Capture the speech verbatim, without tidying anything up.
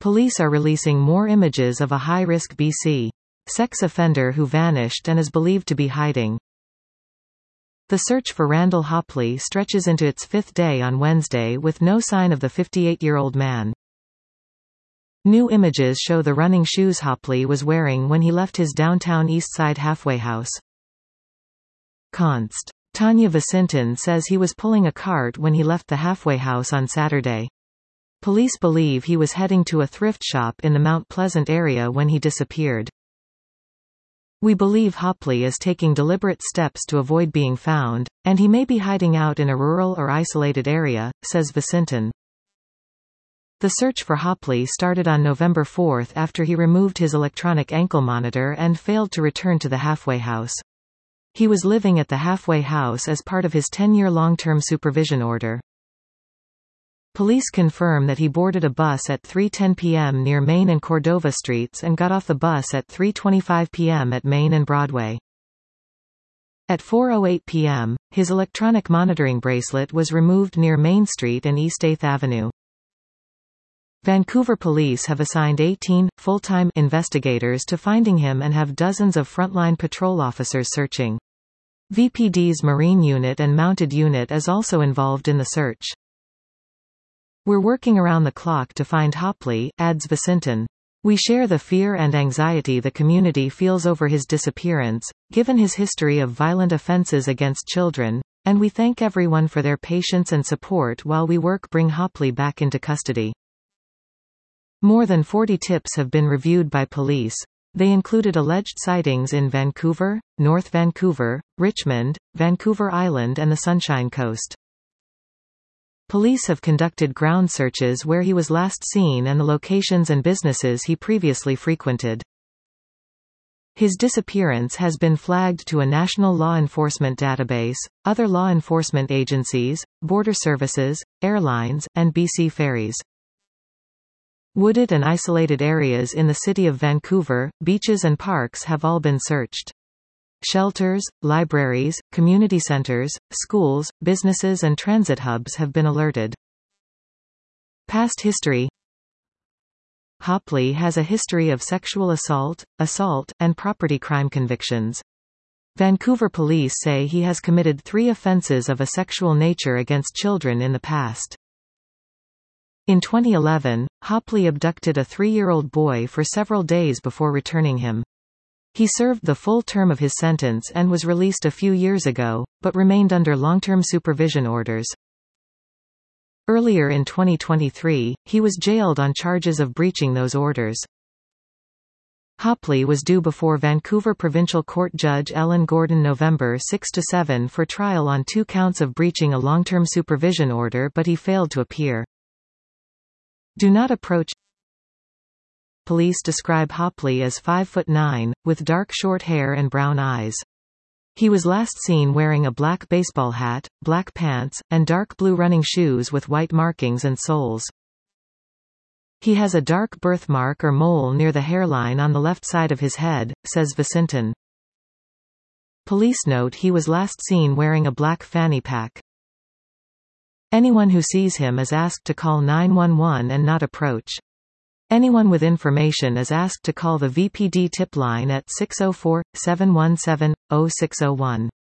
Police are releasing more images of a high-risk B C sex offender who vanished and is believed to be hiding. The search for Randall Hopley stretches into its fifth day on Wednesday with no sign of the fifty-eight-year-old man. New images show the running shoes Hopley was wearing when he left his downtown Eastside halfway house. Const. Tanya Vicinton says he was pulling a cart when he left the halfway house on Saturday. Police believe he was heading to a thrift shop in the Mount Pleasant area when he disappeared. We believe Hopley is taking deliberate steps to avoid being found, and he may be hiding out in a rural or isolated area, says Vicinton. The search for Hopley started on November fourth after he removed his electronic ankle monitor and failed to return to the halfway house. He was living at the halfway house as part of his ten-year long-term supervision order. Police confirm that he boarded a bus at three ten p m near Main and Cordova Streets and got off the bus at three twenty-five p m at Main and Broadway. At four oh eight p m, his electronic monitoring bracelet was removed near Main Street and East eighth Avenue. Vancouver police have assigned eighteen full-time investigators to finding him and have dozens of frontline patrol officers searching. V P D's Marine Unit and Mounted Unit is also involved in the search. We're working around the clock to find Hopley, adds Vicinton. We share the fear and anxiety the community feels over his disappearance, given his history of violent offenses against children, and we thank everyone for their patience and support while we work to bring Hopley back into custody. More than forty tips have been reviewed by police. They included alleged sightings in Vancouver, North Vancouver, Richmond, Vancouver Island and the Sunshine Coast. Police have conducted ground searches where he was last seen and the locations and businesses he previously frequented. His disappearance has been flagged to a national law enforcement database, other law enforcement agencies, border services, airlines, and B C ferries. Wooded and isolated areas in the city of Vancouver, beaches and parks have all been searched. Shelters, libraries, community centers, schools, businesses and transit hubs have been alerted. Past history. Hopley has a history of sexual assault, assault, and property crime convictions. Vancouver police say he has committed three offenses of a sexual nature against children in the past. In twenty eleven, Hopley abducted a three-year-old boy for several days before returning him. He served the full term of his sentence and was released a few years ago, but remained under long-term supervision orders. Earlier in twenty twenty-three, he was jailed on charges of breaching those orders. Hopley was due before Vancouver Provincial Court Judge Ellen Gordon November sixth to seventh for trial on two counts of breaching a long-term supervision order, but he failed to appear. Do not approach. Police describe Hopley as five foot nine, with dark short hair and brown eyes. He was last seen wearing a black baseball hat, black pants, and dark blue running shoes with white markings and soles. He has a dark birthmark or mole near the hairline on the left side of his head, says Vicinton. Police note he was last seen wearing a black fanny pack. Anyone who sees him is asked to call nine one one and not approach. Anyone with information is asked to call the V P D tip line at six oh four, seven one seven, oh six oh one.